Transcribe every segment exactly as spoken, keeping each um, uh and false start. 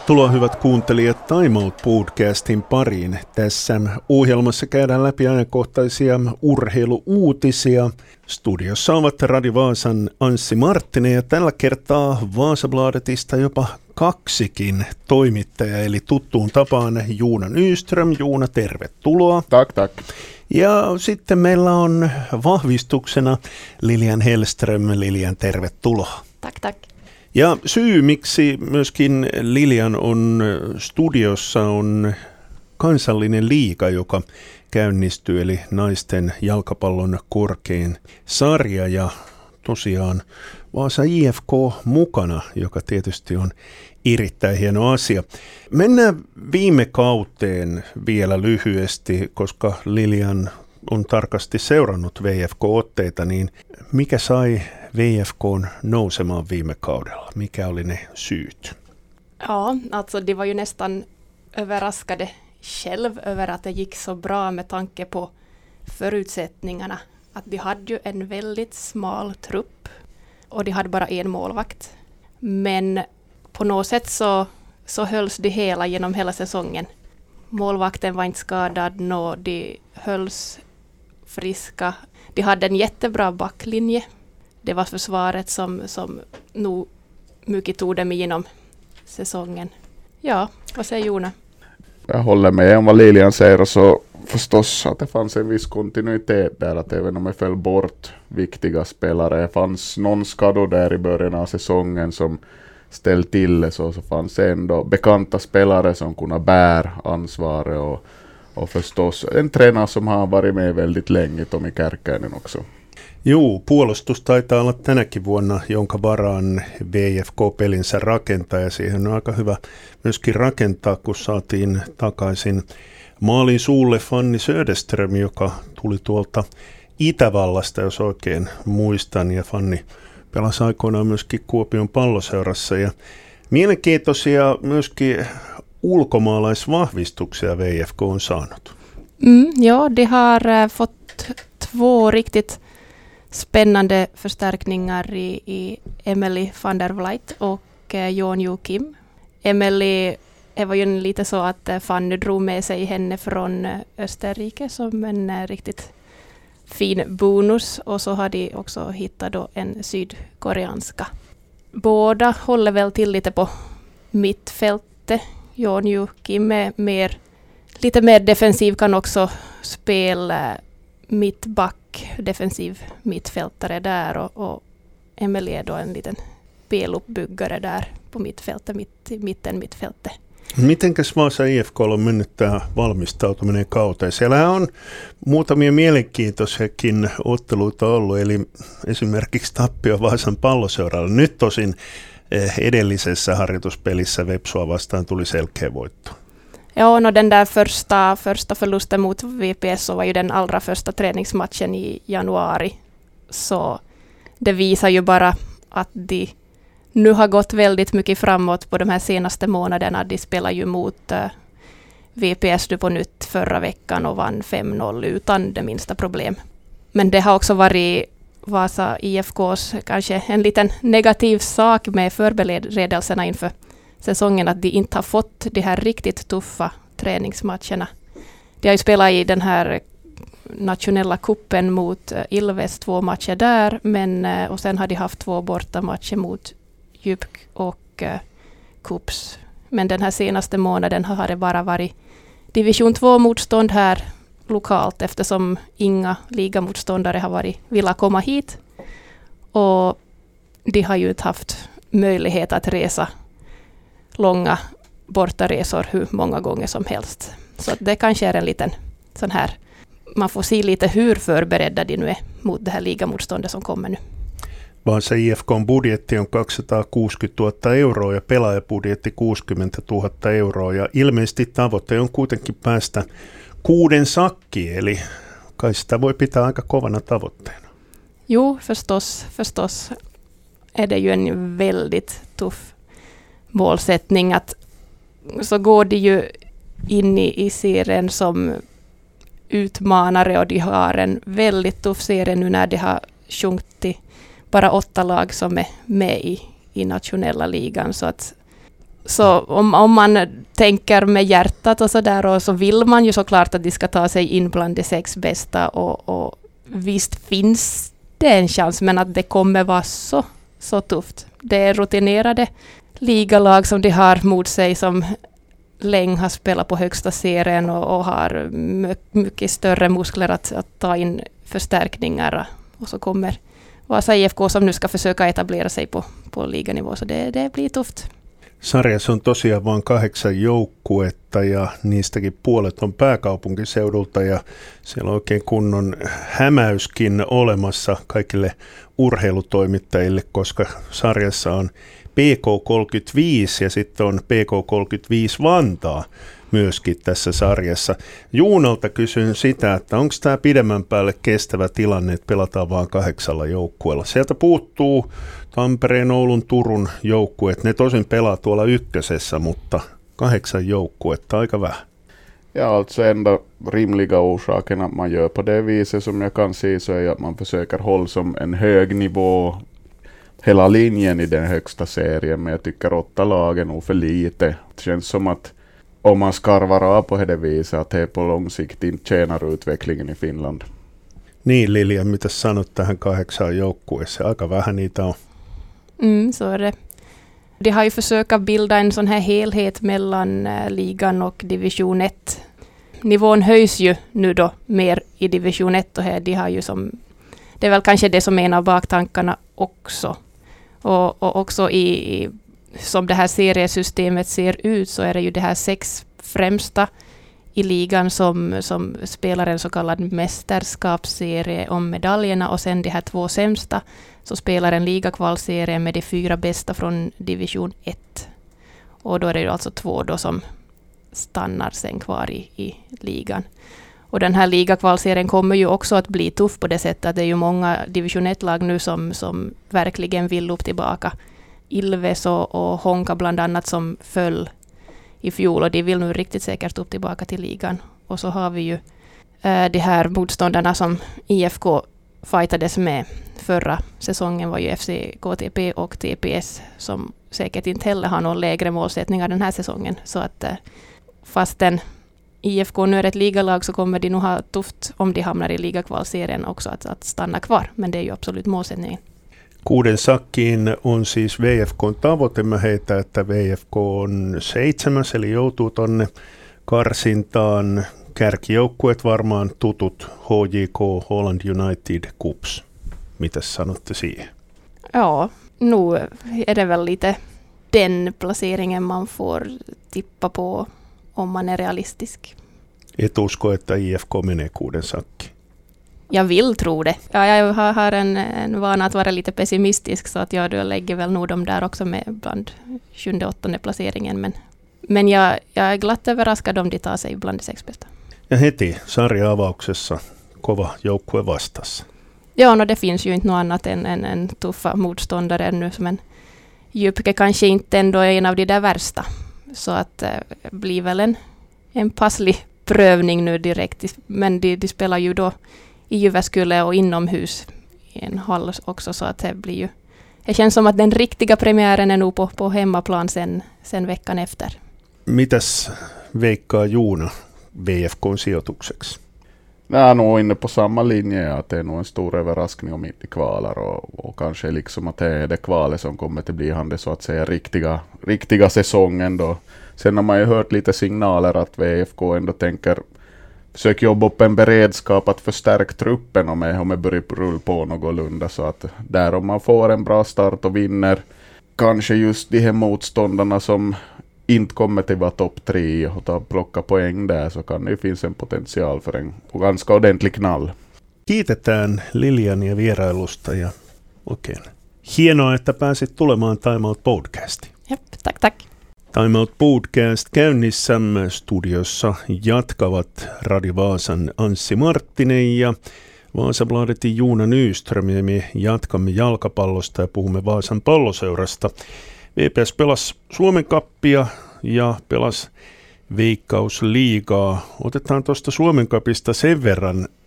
Tervetuloa hyvät kuuntelijat Time Out podcastin pariin. Tässä ohjelmassa käydään läpi ajankohtaisia urheiluuutisia. Studiossa ovat Radio Vaasan Anssi Marttinen ja tällä kertaa Vasabladetista jopa kaksikin toimittajaa, eli tuttuun tapaan Joona Nyström. Joona, tervetuloa. Tack, tack. Ja sitten meillä on vahvistuksena Lilian Hellström. Lilian, tervetuloa. Tack, tack. Ja syy, miksi myöskin Lilian on studiossa, on kansallinen liiga, joka käynnistyy, eli naisten jalkapallon korkein sarja. Ja tosiaan Vaasa I F K mukana, joka tietysti on erittäin hieno asia. Mennään viime kauteen vielä lyhyesti, koska Lilian on tarkasti seurannut V F K-otteita, niin mikä sai V F K:n nousemaan viime kaudella? Mikä oli ne syyt? Ja, alltså det var ju nästan överraskade själv över att det gick så bra med tanke på förutsättningarna. Att de hade ju en väldigt smal trupp och de hade bara en målvakt. Men på något sätt så, så hölls de hela genom hela säsongen. Målvakten var inte skadad, no, de hölls friska. De hade en jättebra backlinje. Det var försvaret som, som nog mycket tog dem igenom säsongen. Ja, vad säger Joona? Jag håller med om vad Lilian säger, och så förstås att det fanns en viss kontinuitet där, att även om det föll bort viktiga spelare, det fanns någon skador där i början av säsongen som ställt till det, så, så fanns det ändå bekanta spelare som kunde bära ansvaret, och, och förstås en tränare som har varit med väldigt länge, Tomi Kärkkäinen också. Joo, puolustus taitaa olla tänäkin vuonna, jonka varaan V F K-pelinsä rakentaa, ja siihen on aika hyvä myöskin rakentaa, kun saatiin takaisin maalin suulle Fanny Söderström, joka tuli tuolta Itävallasta, jos oikein muistan, ja Fanny pelasi aikoinaan myöskin Kuopion Palloseurassa, ja mielenkiintoisia myöskin ulkomaalaisvahvistuksia V F K on saanut. Mm, ja, de har uh, fått två riktigt spännande förstärkningar i, i Emily van der Vliet och eh, Yeon-Ju Kim. Emily, det var ju lite så att eh, Fanny drog med sig henne från eh, Österrike som en eh, riktigt fin bonus, och så har de också hittat då en sydkoreanska. Båda håller väl till lite på mittfältet. Yeon-Ju Kim är mer, lite mer defensiv, kan också spela eh, mittback, defensiv mittfältare där, och, och Emily är då en liten peluppbyggare där på mittfältet, mitt, mitten mittfältet. Mitenkäs Vaasa I F K on mennyt tämä valmistautuminen kauteen? Siellä on muutamia mielenkiintoisiakin otteluita ollut, eli esimerkiksi tappio Vaasan Palloseuralle. Nyt tosin edellisessä harjoituspelissä Vepsua vastaan tuli selkeä voitto. Ja, och den där första, första förlusten mot V P S så var ju den allra första träningsmatchen i januari. Så det visar ju bara att de nu har gått väldigt mycket framåt på de här senaste månaderna. De spelar ju mot uh, V P S på nytt förra veckan och vann fem noll utan det minsta problem. Men det har också varit Vasa I F K:s kanske en liten negativ sak med förberedelserna inför säsongen, att de inte har fått de här riktigt tuffa träningsmatcherna. De har ju spelat i den här nationella kuppen mot Ilves, två matcher där, men och sen har de haft två bortamatcher mot Djupk och uh, Kups. Men den här senaste månaden har det bara varit division två-motstånd här lokalt, eftersom inga ligamotståndare har varit vilja komma hit, och de har ju inte haft möjlighet att resa långa bortaresor hur många gånger som helst. Så det kanske är en liten sån här, man får se lite hur förberedda de nu är mot det här ligamotståndet som kommer nu. Vaasa I F K:n budjetti on kaksisataakuusikymmentätuhatta euroa ja pelaajabudjetti kuusikymmentätuhatta euroa, ja ilmeisesti tavoite on kuitenkin päästä kuuden sakkiin, eli kai sitä voi pitää aika kovana tavoitteena. Jo, förstås, förstås är det ju en väldigt tuff målsättning, att så går de ju in i, i serien som utmanare, och de har en väldigt tuff serie nu när de har sjunkit bara åtta lag som är med i, i nationella ligan, så att Så om, om man tänker med hjärtat och så där, och så vill man ju såklart att de ska ta sig in bland de sex bästa, och, och visst finns det en chans, men att det kommer vara så, så tufft. Det är rutinerade ligalag som de har mot sig, som länge har spelat på högsta serien och, och har mycket större muskler att, att ta in förstärkningar. Och så kommer Vasa I F K som nu ska försöka etablera sig på, på liganivå, så det, det blir tufft. Sarjassa on tosiaan vain kahdeksan joukkuetta ja niistäkin puolet on pääkaupunkiseudulta ja siellä on oikein kunnon hämäyskin olemassa kaikille urheilutoimittajille, koska sarjassa on P K kolmekymmentäviisi ja sitten on P K kolmekymmentäviisi Vantaa myöskin tässä sarjassa. Juunalta kysyn sitä, että onko tämä pidemmän päälle kestävä tilanne, että pelataan vain kahdeksalla joukkueella. Sieltä puuttuu Tampereen, Oulun, Turun joukkueet. Ne tosin pelaa tuolla ykkösessä, mutta kahdeksan joukkuetta, aika vähän. Ja, alltså enda rimliga orsaken att man gör på det viset som jag kan se, så är att man försöker hålla som en hög nivå hela linjen i den högsta serien, men jag tycker åtta lag är nog för lite. Det känns som att om man skarvar av på det viset, att det på lång sikt inte tjänar utvecklingen i Finland. Niin Lilian, mitä sanot tähän kahdeksaan joukkueeseen? Aika vähän niitä on. Mm, så är det. De har ju försökt bilda en sån här helhet mellan äh, ligan och division ett. Nivån höjs ju nu då mer i division ett, och här de har ju som, det är väl kanske det som är en av baktankarna också. Och, och också i, i som det här seriesystemet ser ut, så är det ju det här sex främsta i ligan som, som spelar en så kallad mästerskapsserie om medaljerna, och sen de här två sämsta så spelar en ligakvalserie med de fyra bästa från division ett. Och då är det ju alltså två då som stannar sen kvar i, i ligan. Och den här ligakvalserien kommer ju också att bli tuff på det sättet att det är ju många division ett-lag nu som, som verkligen vill upp tillbaka. Ilves och, och Honka bland annat som föll i fjol, och de vill nu riktigt säkert upp tillbaka till ligan. Och så har vi ju äh, de här motståndarna som I F K fightades med förra säsongen, var ju F C K T P och T P S, som säkert inte heller har någon lägre målsättningar den här säsongen. Så att äh, fastän I F K nu är ett ligalag, så kommer de nog ha tufft om de hamnar i ligakvalserien också att, att stanna kvar, men det är ju absolut målsättningen. Kuuden sakkiin on siis V F K:n tavoite. Mä heitän, että V F K on seitsemäs, eli joutuu tonne karsintaan. Kärkijoukkueet varmaan tutut, H J K, Holland United, K U P S. Mitäs sanotte siihen? Ja, nu är det väl lite den placeringen man får tippa på om man är realistisk. Et usko, että I F K menee kuuden sakkiin? Jag vill tro det. Ja, jag har, har en, en vana att vara lite pessimistisk, så att jag då lägger väl nog dem där också med bland sjunde åttonde placeringen. Men, men jag, jag är glatt överraskad om de tar sig bland de sex bästa. Ja heti sarja-avauksessa kova joukkue vastassa. Ja, no, det finns ju inte något annat än en, en tuffa motståndare ännu. Men Djupke kanske inte ändå är en av de där värsta. Så att det äh, blir väl en, en passlig prövning nu direkt. Men de, de spelar ju då i Jyväskylä och inomhus i en hall också, så att det blir ju, det känns som att den riktiga premiären är nog på, på hemmaplan sen, sen veckan efter. Mitäs veikkaa Juuna V F K:n sijoitukseksi? Jag är nog inne på samma linje, att det är nog en stor överraskning om inte kvalar, och, och kanske liksom att det är det kvalet som kommer att bli han det så att säga riktiga, riktiga säsongen då. Sen har man ju hört lite signaler att V F K ändå tänker försök jobba upp en beredskap att förstärka truppen om jag, om jag börjar rulla på någorlunda, så att där om man får en bra start och vinner kanske just de här motståndarna som inte kommer till vara topp tre och ta, plocka poäng där, så kan det ju finnas en potential för en ganska ordentlig knall. Kiitetään Liliania vierailusta ja oikein hienoa, että pääsit tulemaan Time Out podcastiin. Jep, tack, tack. Time Out podcast käynnissä studiossa jatkavat Radio Vaasan Anssi Marttinen ja Vasabladetin Juuna Nyström, ja me jatkamme jalkapallosta ja puhumme Vaasan Palloseurasta. V P S pelasi Suomen Cupia ja pelasi Veikkausliigaa. Otetaan tuosta Suomen Cupista sen verran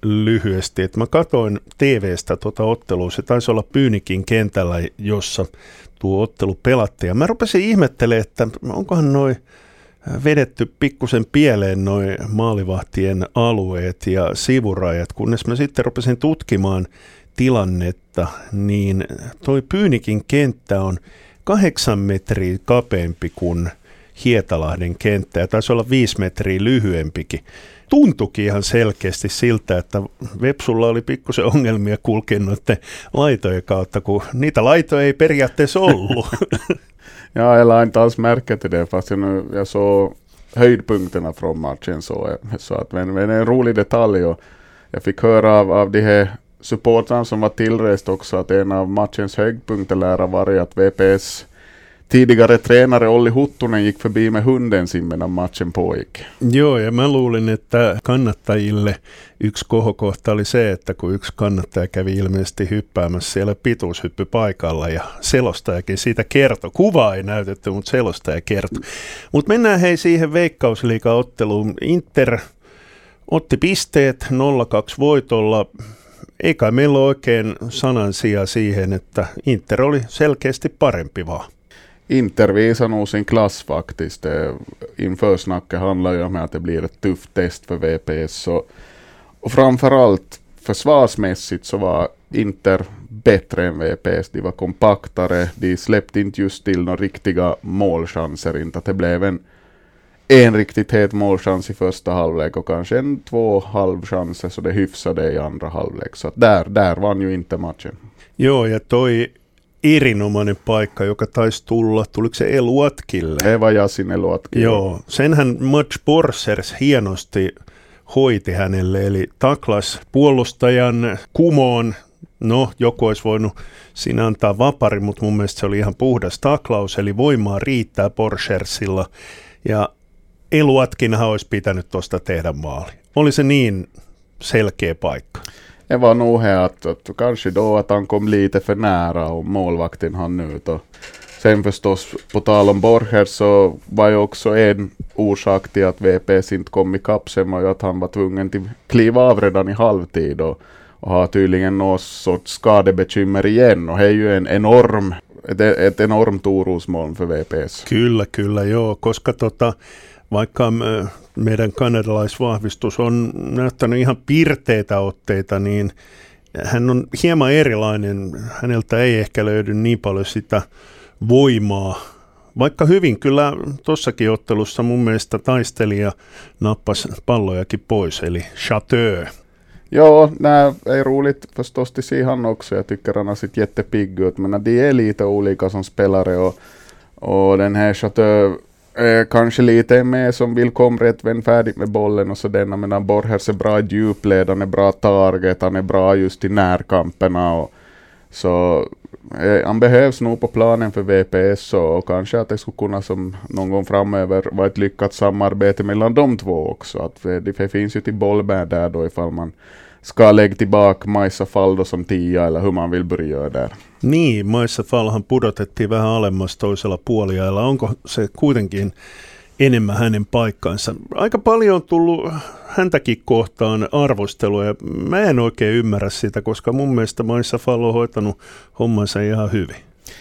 lyhyesti, että mä katsoin T V:stä tuota ottelua, se taisi olla Pyynikin kentällä, jossa tuo ottelu pelattiin. Ja mä rupesin ihmettelemään, että onkohan noi vedetty pikkusen pieleen noi maalivahtien alueet ja sivurajat, kunnes mä sitten rupesin tutkimaan tilannetta, niin toi Pyynikin kenttä on kahdeksan metriä kapeampi kuin Hietalahden kenttä ja taisi olla viisi metriä lyhyempikin. Tuntuikin ihan selkeästi siltä, että Vepsulla oli pikkusen ongelmia kulkea noiden laitojen kautta, kun niitä laitoja ei periaatteessa ollut. Ja, jag la inte alls märke till det, fast jag, nu, jag såg höjdpunkterna från matchen. Så, så att, men, men en rolig detalj. Och jag fick höra av, av de här supportrarna som var tillrest också att en av matchens höjdpunkter lär ha varit att V P S tidigare tränare Olli Huttunen gick förbi med hunden sin medan matchen pågick. Joo, ja mä luulin, että kannattajille yksi kohokohta oli se, että kun yksi kannattaja kävi ilmeisesti hyppäämässä siellä pituushyppypaikalla ja selostajakin siitä kertoi. Kuvaa ei näytetty, mutta selostaja kertoi. Mutta mennään hei siihen Veikkausliiga-otteluun. Inter otti pisteet nolla kaksi voitolla. Eikä meillä ole oikein sanansija siihen, että Inter oli selkeästi parempi vaan. Inter visar nog sin klass faktiskt. Det, inför snacket handlar ju om att det blir ett tufft test för V P S. Och, och framförallt försvarsmässigt så var Inter bättre än V P S. De var kompaktare. De släppte inte just till några riktiga målchanser. Inte att det blev en, en riktigt het målchans i första halvlek och kanske en två halvchanser så det hyfsade i andra halvlek. Så att där, där vann ju inte matchen. Joo, ja toi erinomainen paikka, joka taisi tulla, tuliko se Eluatkille? Eva Jasin Eluatkille. Joo, senhän Mats Borsers hienosti hoiti hänelle, eli taklas puolustajan kumoon. No, joku olisi voinut siinä antaa vapari, mutta mun mielestä se oli ihan puhdas taklaus, eli voimaa riittää Borsersilla. Ja Eluatkinhan olisi pitänyt tuosta tehdä maali. Oli se niin selkeä paikka? Det var nog här att, att kanske då att han kom lite för nära och målvakten hann ut. Och sen förstås på tal om Borger så var ju också en orsak till att V P S inte kom i kapp sen var ju att han var tvungen till kliva av redan i halvtid och, och har tydligen något sorts skadebekymmer igen. Och det är ju en enorm, ett, ett enormt orosmoln för V P S. Kyllä, kyllä, joo, koska tota, vaikka meidän kanadalaisvahvistus on näyttänyt ihan pirteitä otteita, niin hän on hieman erilainen. Häneltä ei ehkä löydy niin paljon sitä voimaa. Vaikka hyvin kyllä tuossakin ottelussa mun mielestä taistelija nappasi pallojakin pois, eli Chateau. Ja, nej, är roligt förstås till se han också. Jag tycker han har sitt jättepigg ut. Men de är lite olika som spelare och, och den här Chateau Eh, kanske lite med som vill komma rätt vän färdigt med bollen och så denna, men Borgers är bra i djupled, han är bra target, han är bra just i närkamperna och så eh, han behövs nog på planen för V P S och, och kanske att det skulle kunna som någon gång framöver vara ett lyckat samarbete mellan de två också, att det, det finns ju till bollbär där då ifall man ska lägga tillbaka Maissa Faldo som tia eller hur man vill börja där. Niin, Maissa Fallhan pudotettiin vähän alemmas toisella puoliajalla. Onko se kuitenkin enemmän hänen paikkansa? Aika paljon on tullut häntäkin kohtaan arvostelua ja mä en oikein ymmärrä sitä, koska mun mielestä Maissa Fallo on hoitanut hommansa ihan hyvin.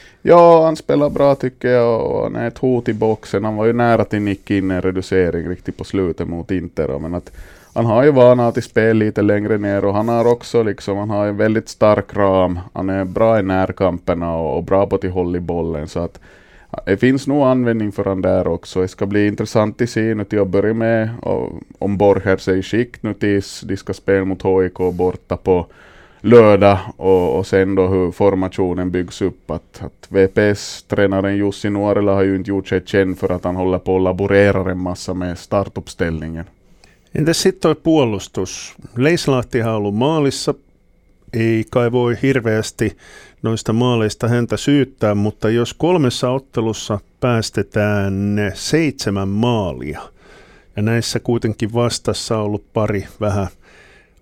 Ja, han spelar bra tycker jag och han är ett hot i boxen. Han var ju nära till nick in en reducering riktigt på slutet mot Inter, men att han har ju vana till spel lite längre ner och han har också liksom, han har en väldigt stark ram. Han är bra i närkamperna och, och bra på att hålla i bollen, så att det finns nog användning för han där också. Det ska bli intressant att se nu till att börja med och, om Borgers är i skick nu tills de ska spela mot H I K borta på lördag och, och sen då hur formationen byggs upp. Att, att V P S-tränaren Jussi Nuorela har ju inte gjort sig känd för att han håller på och laborerar en massa med startuppställningen. Entäs sitten toi puolustus? Leislahtihan on ollut maalissa, ei kai voi hirveästi noista maaleista häntä syyttää, mutta jos kolmessa ottelussa päästetään seitsemän maalia, ja näissä kuitenkin vastassa on ollut pari vähän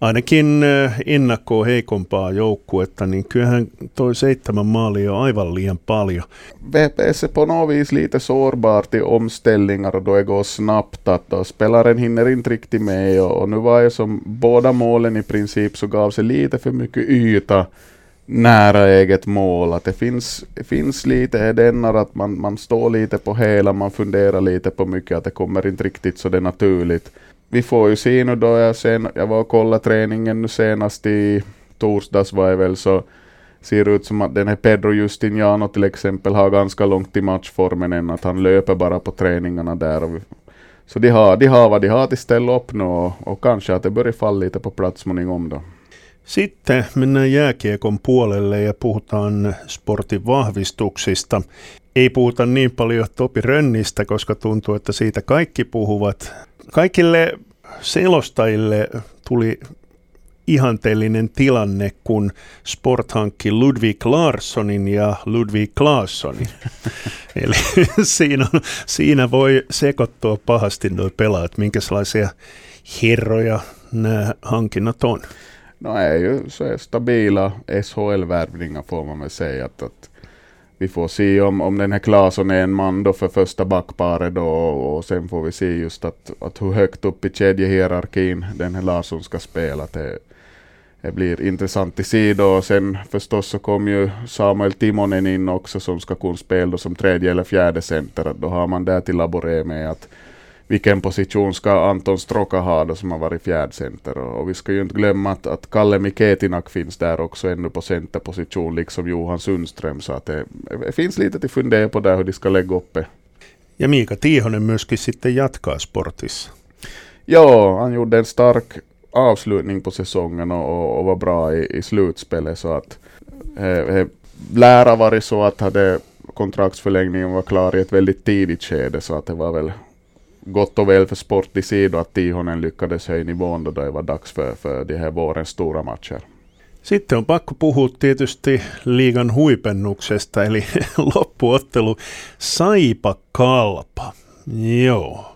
ainakin ennakkoa heikompaa joukkuetta, niin kyllähän toi seitsemän maalia on aivan liian paljon. V P S är på något vis lite sårbart i omställningar och då det går snabbt att då spelaren hinner inte riktigt med och, och nu var det som båda målen i princip så gav sig lite för mycket yta nära eget mål. Att det finns, det finns lite denna att man, man står lite på hela, man funderar lite på mycket att det kommer inte riktigt så det är naturligt. Vi får ju se nu då jag, sen, jag var och kollade träningen nu senast i torsdags var jag väl så ser ut som att den här Pedro Justiniano till exempel har ganska långt i matchformen än att han löper bara på träningarna där. Och vi, så de har, de har vad de har till ställa upp nu och, och kanske att det börjar falla lite på plats småningom då. Sitten mennään jääkiekon puolelle ja puhutaan sportin vahvistuksista. Ei puhuta niin paljon Topi Rönnistä, koska tuntuu, että siitä kaikki puhuvat. Kaikille selostajille tuli ihanteellinen tilanne, kun Sport hankki Ludvig Larssonin ja Ludvig Claessonin. Eli siinä, on, siinä voi sekoittua pahasti nuo pelaajat, minkälaisia herroja nämä hankinnat on. No är ju så är stabila S H L-värvningar får man väl säga att, att vi får se om, om den här Claesson är en man då för första backparet då och sen får vi se just att, att hur högt upp i kedjehierarkin den här Larsson ska spela. Det, det blir intressant att se då. Sen förstås så kom ju Samuel Timonen in också som ska kunna spela då som tredje eller fjärde center. Då har man där till laborera med att vilken position ska Anton Stroka ha då som har varit fjärdcenter. Och, och vi ska ju inte glömma att, att Kalle Miketinak finns där också ännu på centerposition liksom Johan Sundström. Så att det, det finns lite till fundera på där hur de ska lägga upp det. Ja Miika Tiihonen myöskin sitten jatkaa Sportissa. Ja, han gjorde en stark avslutning på säsongen och, och, och var bra i, i slutspelet. Så att eh, lära var det så att hade kontraktsförlängningen var klar i ett väldigt tidigt skede så att det var väl gott och väl för Sport i sidor att Tiihonen lyckades höja nivån då det var dags för, för de här vårens stora matcher. Sitten on pakko puhua tietysti liigan huipennuksesta, eli loppuottelu Saipa Kalpa. Joo.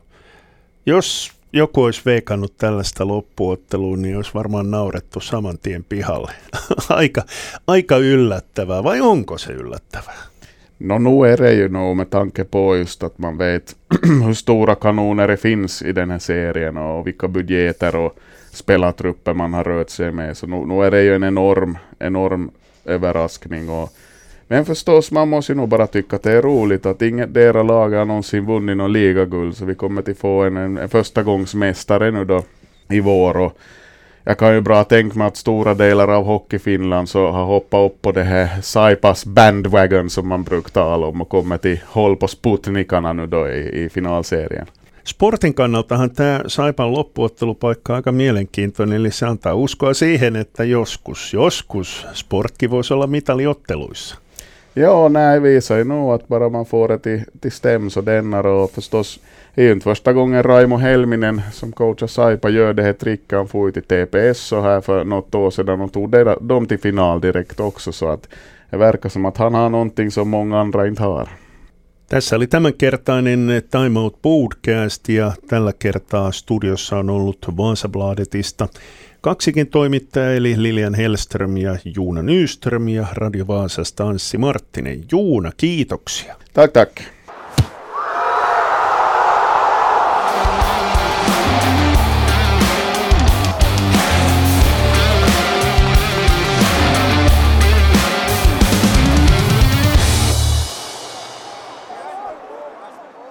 Jos joku olisi veikannut tällaista loppuottelua, niin olisi varmaan naurettu saman tien pihalle. aika, aika yllättävää, vai onko se yllättävää? No nu är det ju nog med tanke på just att man vet hur stora kanoner det finns i den här serien och vilka budgeter och spelartrupper man har rört sig med. Så nu, nu är det ju en enorm, enorm överraskning. Och, men förstås, man måste ju nog bara tycka att det är roligt att inget deras lag har någonsin vunnit någon ligaguld. Så vi kommer till få en, en, en första gångs mästare nu då i vår. Och jag kan ju bra tänka mig att stora delar av Hockey Finland så har hoppat upp på det här Saipas bandwagon som man brukar tala om och kommer till håll på Sputnikarna nu då i, i finalserien. Sportin kannaltahan tämä Saipan loppuottelupaikka on aika mielenkiintoinen, eli se antaa uskoa siihen, että joskus, joskus Sportkin voisi olla mitaliotteluissa. Ja, nej, visar ju nog att bara man får det till, till stäm så denna och förstås är ju inte första gången Raimo Helminen som coachar Saipa gör det här tricket. Han får ut i T P S så här för något år sedan och tog det, dem till final direkt också så att det verkar som att han har någonting som många andra inte har. Tässä oli tämänkertainen Time Out Podcast ja tällä kertaa studiossa on ollut Vasabladetista kaksikin toimittajaa eli Lilian Hellström ja Juuna Nyström ja Radio Vaasasta Anssi Marttinen. Juuna, kiitoksia. Tack, tack.